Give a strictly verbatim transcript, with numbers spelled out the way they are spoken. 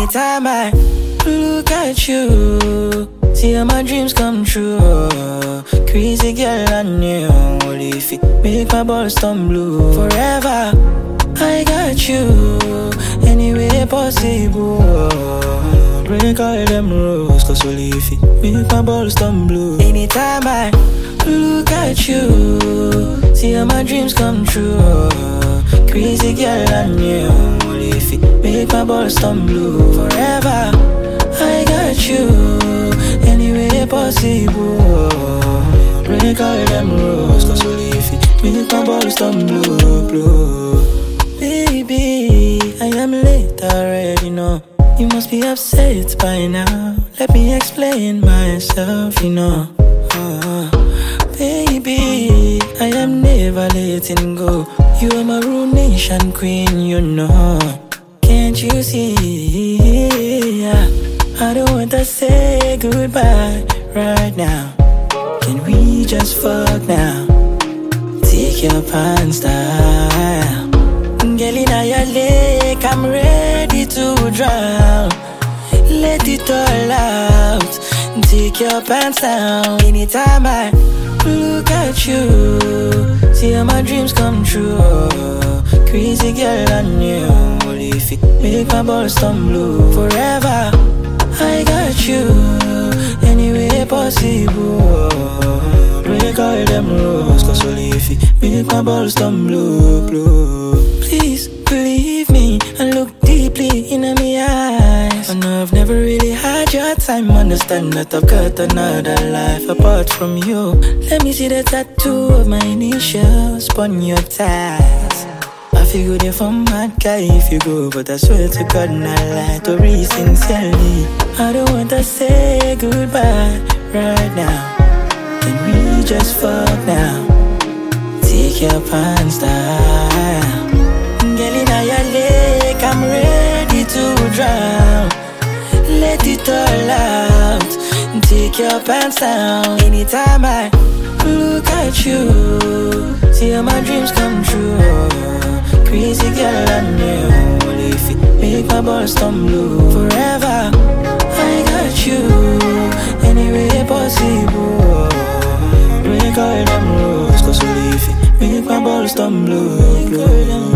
Anytime I look at you, see how my dreams come true. Crazy girl, I knew only if it make my balls turn blue. Forever, I got you, any way possible. Break all them rules, cause only if it make my balls turn blue. Anytime I look at you, see how my dreams come true. Crazy girl, I knew only if it make my balls turn blue. Forever, I got you, any way possible. Break all them rules, cause only if it make my balls turn blue, blue. Baby, I am late already, no. You must be upset by now. Let me explain myself, you know. uh, Baby, I am never letting go. You are my ruination queen, you know. Can't you see? I don't want to say goodbye right now. Can we just fuck now? Take your pants down. Girl, in your lake, I'm ready to drown. Let it all out. Take your pants down. Anytime I look at you, see how my dreams come true. Crazy girl, I knew only if it make my balls turn blue. Forever, I got you, any way possible. Break all them rules, cause only if it make my balls turn blue, blue. Please believe me and look deeply in my eyes. I know I've never really had your time. Understand that I've got another life apart from you. Let me see the tattoo of my initials upon your thighs. I feel good if I'm mad guy if you go, but I swear to God not lie to read sincerely. I don't want to say goodbye right now. Can we just fuck now? Take your pants down. Girl, in your lake, I'm ready to drown. Let it all out. Take your pants down. Anytime I look at you, see how my dreams come true. Crazy girl, I knew only if it make my balls turn blue. Forever, I got you, any way possible. Break all them rules, cause only if it make my balls turn blue, blue.